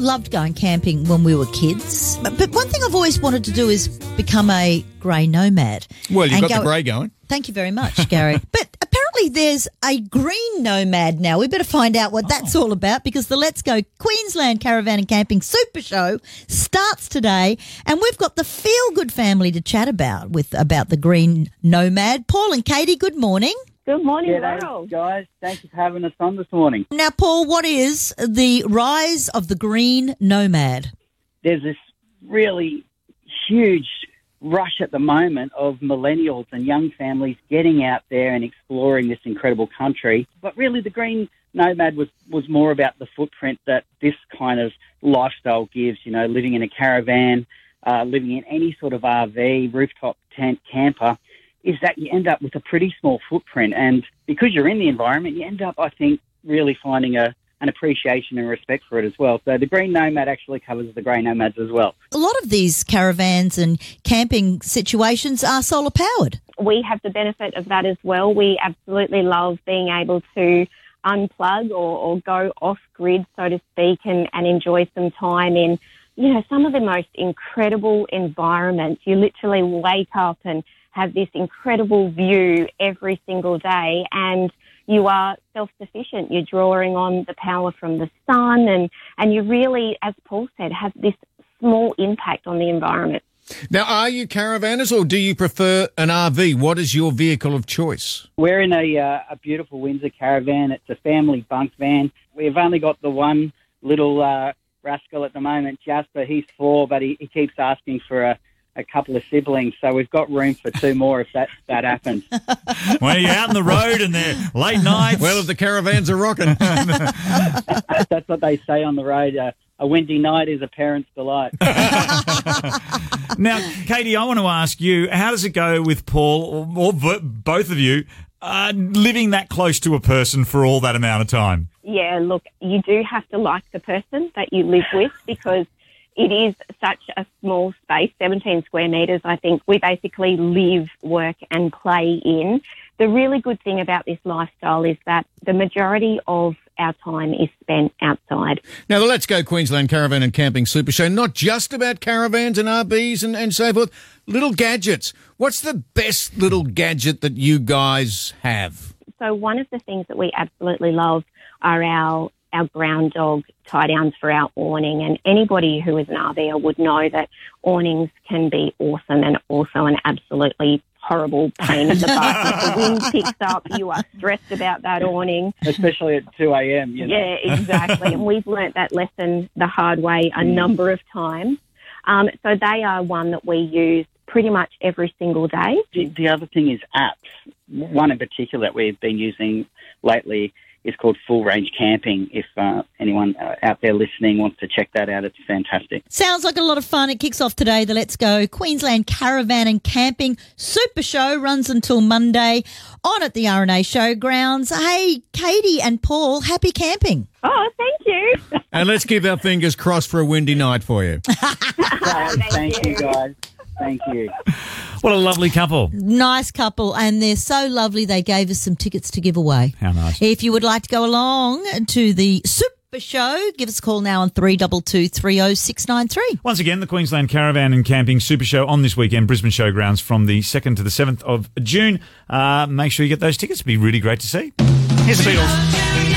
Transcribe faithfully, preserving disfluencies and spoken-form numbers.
loved going camping when we were kids. But, but one thing I've always wanted to do is become a grey nomad. Well, you've and got go, the grey going. Thank you very much, Gary. But apparently there's a green nomad now. We better find out what that's all about, because the Let's Go Queensland Caravan and Camping Super Show starts today, and we've got the Feel Good family to chat about with about the green nomad. Paul and Katie, good morning. Good morning, G'day, Laurel. guys. Thank you for having us on this morning. Now, Paul, what is the rise of the green nomad? There's this really huge rush at the moment of millennials and young families getting out there and exploring this incredible country. But really, the green nomad was, was more about the footprint that this kind of lifestyle gives, you know, living in a caravan, uh, living in any sort of R V, rooftop tent, camper, is that you end up with a pretty small footprint. And because you're in the environment, you end up, I think, really finding a an appreciation and respect for it as well. So the green nomad actually covers the grey nomads as well. A lot of these caravans and camping situations are solar powered. We have the benefit of that as well. We absolutely love being able to unplug or, or go off grid, so to speak, and, and enjoy some time in, you know, some of the most incredible environments. You literally wake up and have this incredible view every single day, and you are self-sufficient. You're drawing on the power from the sun, and, and you really, as Paul said, have this small impact on the environment. Now, are you caravanners or do you prefer an R V? What is your vehicle of choice? We're in a, uh, a beautiful Windsor caravan. It's a family bunk van. We've only got the one little uh, rascal at the moment, Jasper. He's four, but he, he keeps asking for a a couple of siblings, so we've got room for two more if that, that happens. Well, you're out on the road and they're late nights. Well, if the caravans are rocking. That's what they say on the road. Uh, a windy night is a parent's delight. Now, Katie, I want to ask you, how does it go with Paul, or, or both of you, uh, living that close to a person for all that amount of time? Yeah, look, you do have to like the person that you live with, because it is such a small space, seventeen square metres, I think. We basically live, work and play in. The really good thing about this lifestyle is that the majority of our time is spent outside. Now, the Let's Go Queensland Caravan and Camping Super Show, not just about caravans and R Bs and, and so forth, little gadgets. What's the best little gadget that you guys have? So one of the things that we absolutely love are our our ground dog tie downs for our awning, and anybody who is an R Ver would know that awnings can be awesome and also an absolutely horrible pain in the butt. If the wind picks up, you are stressed about that awning. Especially at two a.m. You know? Yeah, exactly. And we've learnt that lesson the hard way a number of times. Um, so they are one that we use pretty much every single day. The, the other thing is apps. One in particular that we've been using lately is called Full Range Camping. If uh, anyone uh, out there listening wants to check that out, it's fantastic. Sounds like a lot of fun. It kicks off today. The Let's Go Queensland Caravan and Camping Super Show runs until Monday on at the R and A Showgrounds. Hey, Katie and Paul, happy camping. Oh, thank you. And let's keep our fingers crossed for a windy night for you. Thank, thank you. you, guys. Thank you. What a lovely couple. Nice couple, and they're so lovely. They gave us some tickets to give away. How nice. If you would like to go along to the Super Show, give us a call now on three two two, three oh six nine three. Once again, the Queensland Caravan and Camping Super Show on this weekend, Brisbane Showgrounds, from the second to the seventh of June. Uh, make sure you get those tickets. It'd be really great to see. Here's the Beatles.